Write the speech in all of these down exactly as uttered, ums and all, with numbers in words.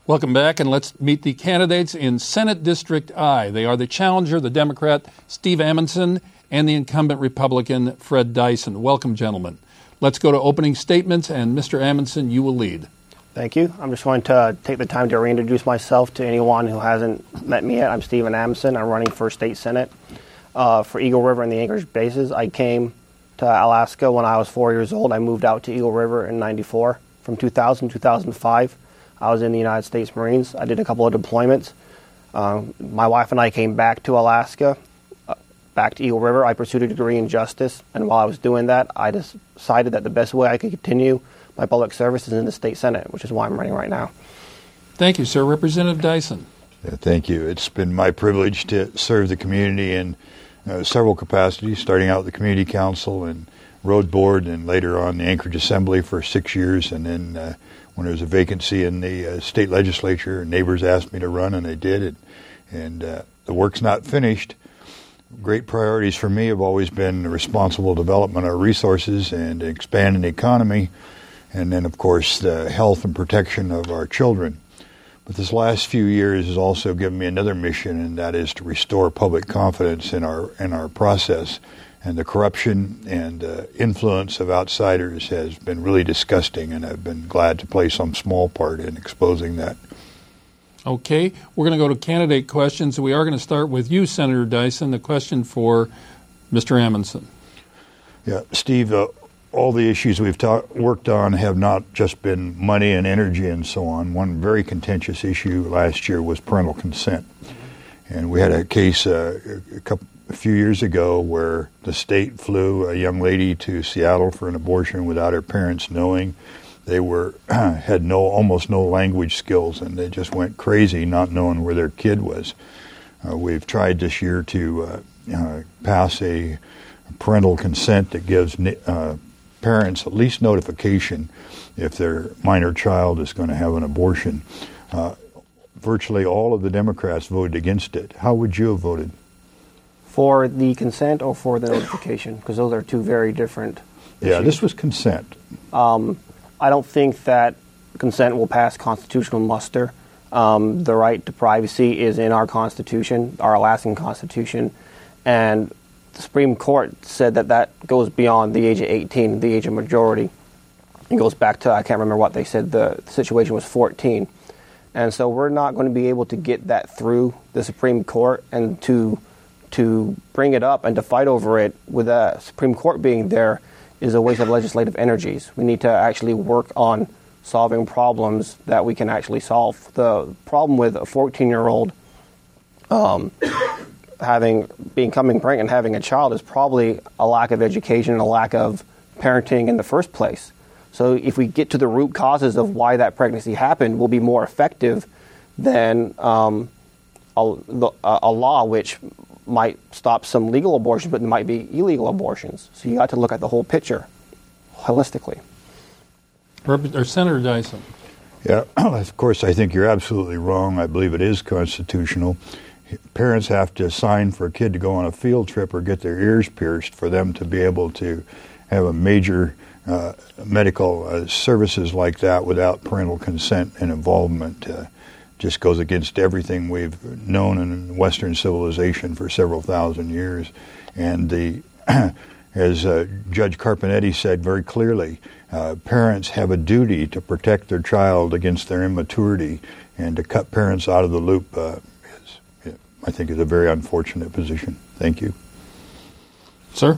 Welcome back, and let's meet the candidates in Senate District I. They are the challenger, the Democrat, Steve Amundson, and the incumbent Republican, Fred Dyson. Welcome, gentlemen. Let's go to opening statements, and Mister Amundson, you will lead. Thank you. I'm just going to take the time to reintroduce myself to anyone who hasn't met me yet. I'm Stephen Amundson. I'm running for state Senate uh, for Eagle River and the Anchorage bases. I came to Alaska when I was four years old. I moved out to Eagle River in ninety-four. From two thousand to two thousand five, I was in the United States Marines. I did a couple of deployments. Um, my wife and I came back to Alaska, uh, back to Eagle River. I pursued a degree in justice, and while I was doing that, I decided that the best way I could continue my public service is in the state Senate, which is why I'm running right now. Thank you, sir. Representative Dyson. Yeah, thank you. It's been my privilege to serve the community in uh, several capacities, starting out with the Community Council and Road Board, and later on the Anchorage Assembly for six years, and then uh, when there was a vacancy in the uh, state legislature, neighbors asked me to run, and I did it. And uh, the work's not finished. Great priorities for me have always been responsible development of resources and expanding the economy, and then, of course, the health and protection of our children. But this last few years has also given me another mission, and that is to restore public confidence in our in our process. And the corruption and uh, influence of outsiders has been really disgusting, and I've been glad to play some small part in exposing that. Okay, we're going to go to candidate questions. We are going to start with you, Senator Dyson. The question for Mister Amundson. Yeah, Steve, uh, all the issues we've ta- worked on have not just been money and energy and so on. One very contentious issue last year was parental consent. And we had a case uh, a couple a few years ago where the state flew a young lady to Seattle for an abortion without her parents knowing. They were had no almost no language skills, and they just went crazy not knowing where their kid was. Uh, we've tried this year to uh, uh, pass a parental consent that gives uh, parents at least notification if their minor child is going to have an abortion. Uh, virtually all of the Democrats voted against it. How would you have voted? For the consent or for the notification? Because those are two very different issues. Yeah, this was consent. Um, I don't think that consent will pass constitutional muster. Um, the right to privacy is in our Constitution, our Alaskan Constitution, and the Supreme Court said that that goes beyond the age of eighteen, the age of majority. It goes back to, I can't remember what they said, the situation was fourteen. And so we're not going to be able to get that through the Supreme Court, and to to bring it up and to fight over it with the Supreme Court being there is a waste of legislative energies. We need to actually work on solving problems that we can actually solve. The problem with a fourteen-year-old um, having becoming pregnant and having a child is probably a lack of education and a lack of parenting in the first place. So if we get to the root causes of why that pregnancy happened, we'll be more effective than um, a, a law which might stop some legal abortions, but there might be illegal abortions. So you got to look at the whole picture holistically. Or Senator Dyson. Yeah, of course, I think you're absolutely wrong. I believe it is constitutional. Parents have to sign for a kid to go on a field trip or get their ears pierced for them to be able to have a major uh, medical uh, services like that without parental consent and involvement. Uh, just goes against everything we've known in Western civilization for several thousand years. And the, as uh, Judge Carpenetti said very clearly, uh, parents have a duty to protect their child against their immaturity, and to cut parents out of the loop uh, is, I think, is a very unfortunate position. Thank you. Sir?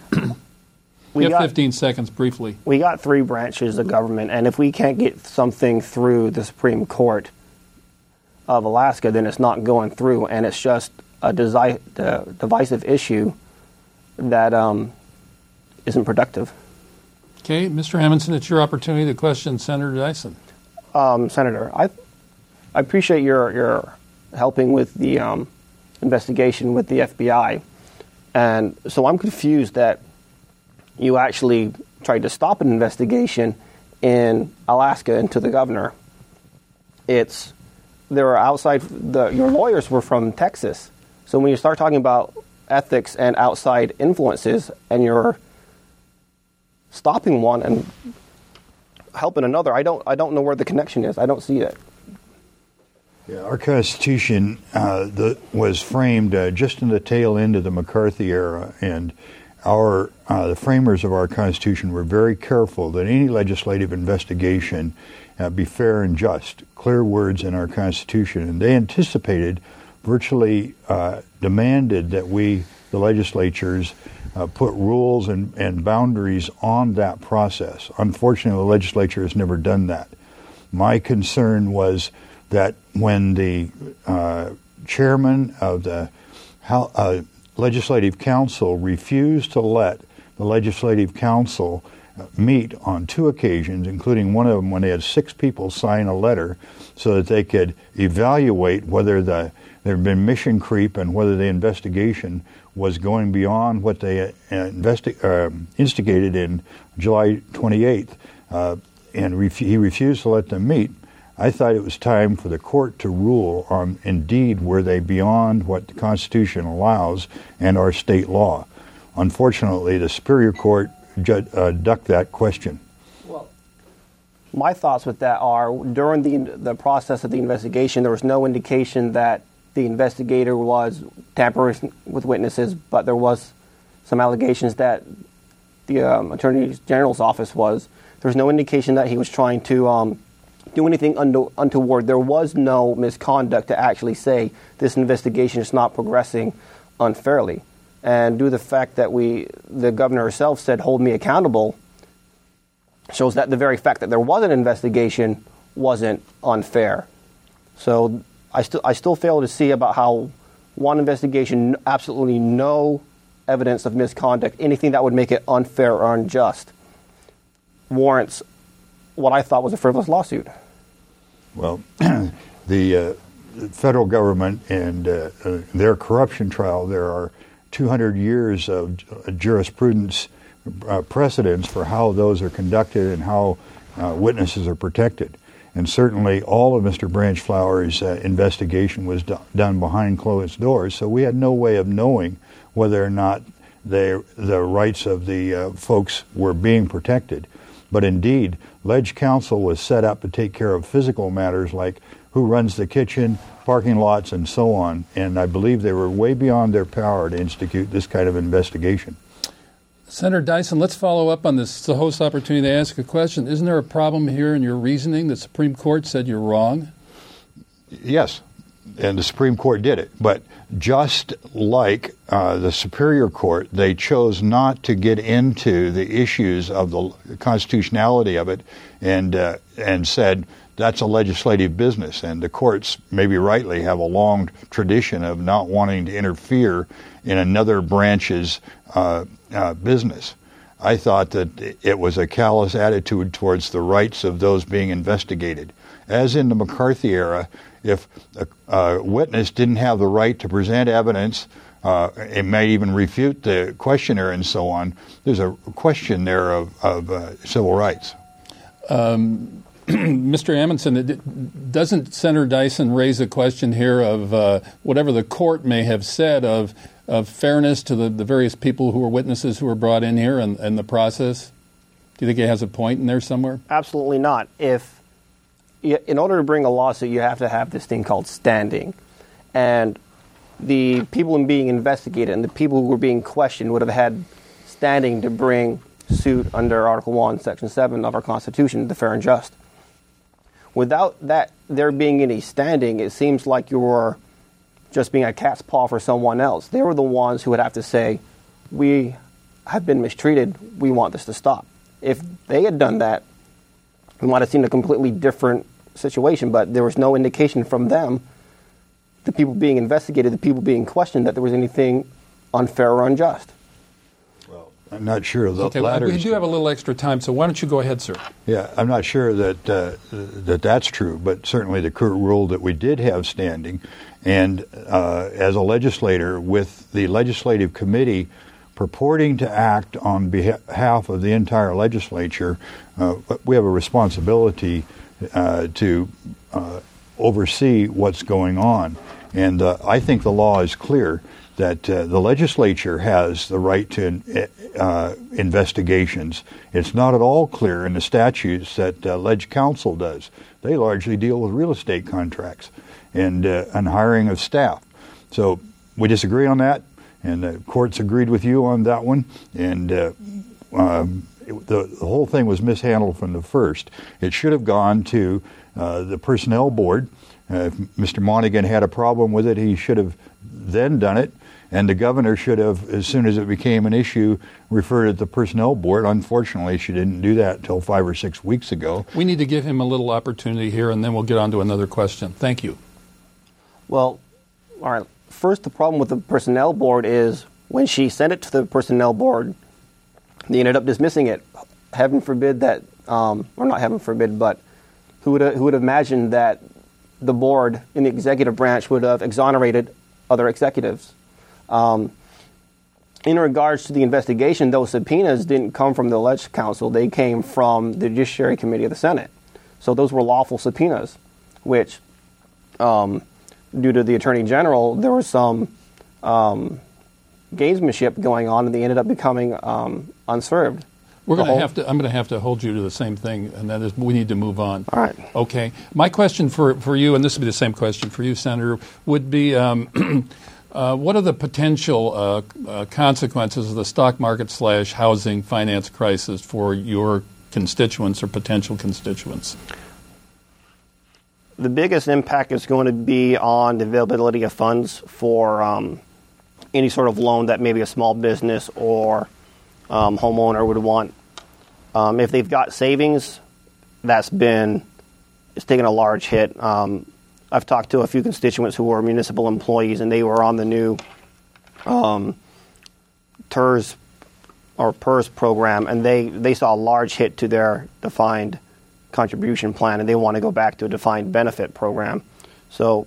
We you have got, fifteen seconds, briefly. We got three branches of government, and if we can't get something through the Supreme Court of Alaska, then it's not going through, and it's just a desi- uh, divisive issue that um, isn't productive. Okay, Mister Amundson, it's your opportunity to question Senator Dyson. Um, Senator, I I appreciate your your helping with the um, investigation with the F B I, and so I'm confused that you actually tried to stop an investigation in Alaska into the governor. It's there were outside the your lawyers were from Texas, so when you start talking about ethics and outside influences, and you're stopping one and helping another, I don't I don't know where the connection is. I don't see it. Yeah, our Constitution uh, the, was framed uh, just in the tail end of the McCarthy era, and our uh, the framers of our Constitution were very careful that any legislative investigation uh, be fair and just. Clear words in our Constitution, and they anticipated, virtually uh, demanded that we, the legislatures, uh, put rules and, and boundaries on that process. Unfortunately, the legislature has never done that. My concern was that when the uh, chairman of the uh, Legislative Council refused to let the Legislative Council meet on two occasions, including one of them when they had six people sign a letter so that they could evaluate whether the, there had been mission creep and whether the investigation was going beyond what they uh, investi- uh, instigated in July twenty-eighth, uh, and ref- he refused to let them meet. I thought it was time for the court to rule on, indeed, were they beyond what the Constitution allows and our state law. Unfortunately, the Superior Court ju- uh, ducked that question. Well, my thoughts with that are, during the the process of the investigation, there was no indication that the investigator was tampering with witnesses, but there was some allegations that the um, Attorney General's office was. There was no indication that he was trying to um, do anything untoward. There was no misconduct to actually say this investigation is not progressing unfairly. And due to the fact that we, the governor herself said, hold me accountable, shows that the very fact that there was an investigation wasn't unfair. So I still I still fail to see about how one investigation, absolutely no evidence of misconduct, anything that would make it unfair or unjust, warrants what I thought was a frivolous lawsuit. Well, the uh, federal government and uh, uh, their corruption trial, there are two hundred years of jurisprudence uh, precedents for how those are conducted and how uh, witnesses are protected. And certainly all of Mister Branch Flowers' uh, investigation was do- done behind closed doors, so we had no way of knowing whether or not they, the rights of the uh, folks were being protected. But indeed, Ledge Council was set up to take care of physical matters like who runs the kitchen, parking lots, and so on. And I believe they were way beyond their power to institute this kind of investigation. Senator Dyson, let's follow up on this. It's the host's opportunity to ask a question. Isn't there a problem here in your reasoning? The Supreme Court said you're wrong. Yes, and the Supreme Court did it. But just like uh, the Superior Court, they chose not to get into the issues of the constitutionality of it, and uh, and said that's a legislative business. And the courts, maybe rightly, have a long tradition of not wanting to interfere in another branch's uh, uh, business. I thought that it was a callous attitude towards the rights of those being investigated. As in the McCarthy era, if a, a witness didn't have the right to present evidence, uh, it may even refute the questioner and so on, there's a question there of, of uh, civil rights. Um, Mister Amundson, doesn't Senator Dyson raise a question here of uh, whatever the court may have said of, of fairness to the, the various people who were witnesses who were brought in here and, and the process? Do you think he has a point in there somewhere? Absolutely not. If in order to bring a lawsuit, you have to have this thing called standing. And the people being investigated and the people who were being questioned would have had standing to bring suit under Article one, Section seven of our Constitution, the fair and just. Without that, there being any standing, it seems like you're just being a cat's paw for someone else. They were the ones who would have to say, we have been mistreated, we want this to stop. If they had done that, we might have seen a completely different situation, but there was no indication from them, the people being investigated, the people being questioned, that there was anything unfair or unjust. Well, I'm not sure of the okay, latter. We do have a little extra time, so why don't you go ahead, sir? Yeah, I'm not sure that uh, that that's true, but certainly the court ruled that we did have standing, and uh, as a legislator with the legislative committee purporting to act on behalf of the entire legislature, uh, we have a responsibility uh, to uh, oversee what's going on. And uh, I think the law is clear that uh, the legislature has the right to uh, investigations. It's not at all clear in the statutes that uh, Ledge Council does. They largely deal with real estate contracts and, uh, and hiring of staff. So we disagree on that, and the courts agreed with you on that one. And uh, um, it, the, the whole thing was mishandled from the first. It should have gone to uh, the Personnel Board. Uh, if Mister Monaghan had a problem with it, he should have then done it. And the governor should have, as soon as it became an issue, referred it to the Personnel Board. Unfortunately, she didn't do that until five or six weeks ago. We need to give him a little opportunity here, and then we'll get on to another question. Thank you. Well, all right. First, the problem with the Personnel Board is when she sent it to the Personnel Board, they ended up dismissing it. Heaven forbid that, um, or not heaven forbid, but who would have, who would have imagined that the board in the executive branch would have exonerated other executives? Um, in regards to the investigation, those subpoenas didn't come from the Ledge Council. They came from the Judiciary Committee of the Senate. So those were lawful subpoenas, which, um, due to the Attorney General, there was some um, gamesmanship going on, and they ended up becoming um, unserved. We're going to have to. I'm going to have to hold you to the same thing, and that is we need to move on. All right. Okay. My question for, for you, and this would be the same question for you, Senator, would be um, uh, what are the potential uh, uh, consequences of the stock market slash housing finance crisis for your constituents or potential constituents? The biggest impact is going to be on the availability of funds for um, any sort of loan that maybe a small business or um, homeowner would want. Um, if they've got savings, that's been, it's taken a large hit. Um, I've talked to a few constituents who were municipal employees, and they were on the new um, T E R S or P E R S program, and they, they saw a large hit to their defined contribution plan, and they want to go back to a defined benefit program. So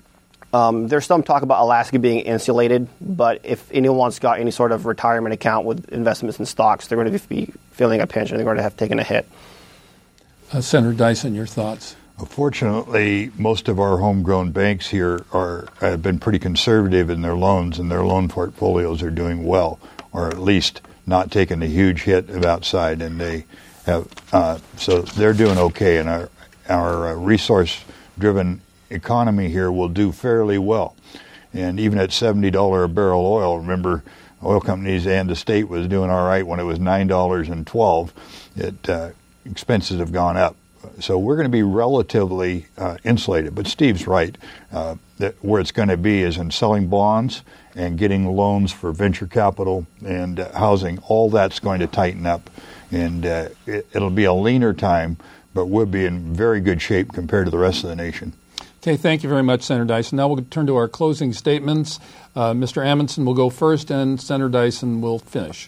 um, there's some talk about Alaska being insulated, but if anyone's got any sort of retirement account with investments in stocks, they're going to be feeling a pinch, and they're going to have taken a hit. Uh, Senator Dyson, your thoughts? Fortunately, most of our homegrown banks here are have been pretty conservative in their loans, and their loan portfolios are doing well, or at least not taking a huge hit of outside, and they have uh, so they're doing okay. And our our uh, resource-driven economy here will do fairly well. And even at seventy dollars a barrel oil, remember, oil companies and the state was doing all right when it was nine dollars and twelve. It uh, expenses have gone up. So we're going to be relatively uh, insulated. But Steve's right. Uh, that where it's going to be is in selling bonds and getting loans for venture capital and uh, housing. All that's going to tighten up. And uh, it, it'll be a leaner time, but we'll be in very good shape compared to the rest of the nation. Okay, thank you very much, Senator Dyson. Now we'll turn to our closing statements. Uh, Mister Amundson will go first, and Senator Dyson will finish.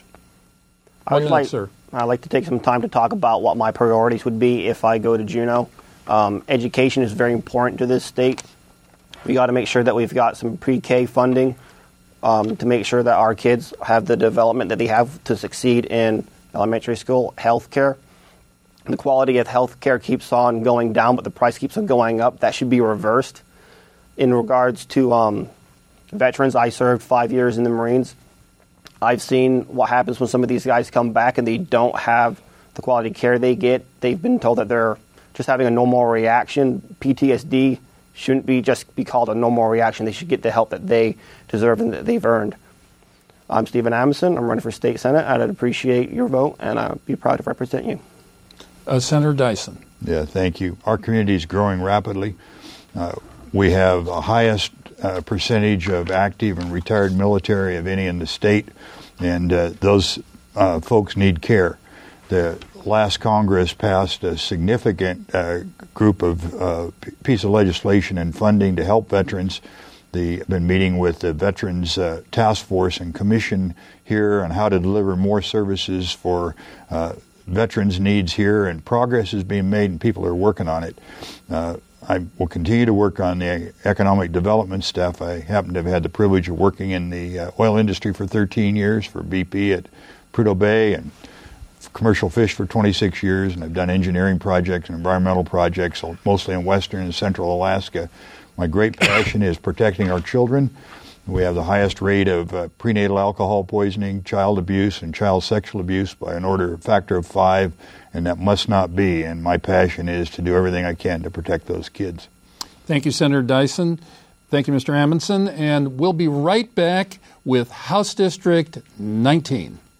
I would like, sir. I'd like to take some time to talk about what my priorities would be if I go to Juneau. Um, education is very important to this state. We got to make sure that we've got some pre-K funding um, to make sure that our kids have the development that they have to succeed in elementary school. Healthcare. The quality of healthcare keeps on going down, but the price keeps on going up. That should be reversed. In regards to um, veterans, I served five years in the Marines. I've seen what happens when some of these guys come back and they don't have the quality care they get. They've been told that they're just having a normal reaction. P T S D shouldn't be just be called a normal reaction. They should get the help that they deserve and that they've earned. I'm Stephen Amundson. I'm running for state senate. I'd appreciate your vote, and I'd be proud to represent you. Uh, Senator Dyson. Yeah, thank you. Our community is growing rapidly. Uh, we have the highest uh, percentage of active and retired military of any in the state, and uh, those uh, folks need care. The last Congress passed a significant uh, group of uh, piece of legislation and funding to help veterans. They've been meeting with the Veterans uh, Task Force and Commission here on how to deliver more services for uh, veterans' needs here, and progress is being made and people are working on it. Uh, I will continue to work on the economic development stuff. I happen to have had the privilege of working in the uh, oil industry for thirteen years for B P at Prudhoe Bay, and commercial fish for twenty-six years, and I've done engineering projects and environmental projects, mostly in western and central Alaska. My great passion is protecting our children. We have the highest rate of uh, prenatal alcohol poisoning, child abuse, and child sexual abuse by an order factor of five, and that must not be. And my passion is to do everything I can to protect those kids. Thank you, Senator Dyson. Thank you, Mister Amundson. And we'll be right back with House District nineteen.